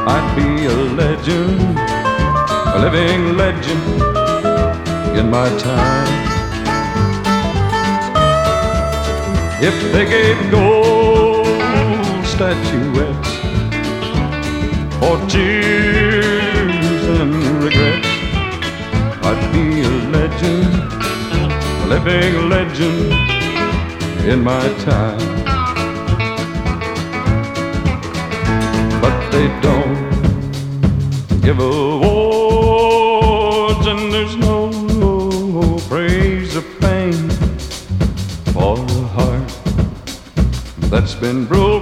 I'd be a legend, a living legend in my time. If they gave gold statuettes for tears and regrets, I'd be a legend, a living legend in my time. But they don't give awards, and there's no praise or fame for a heart that's been broken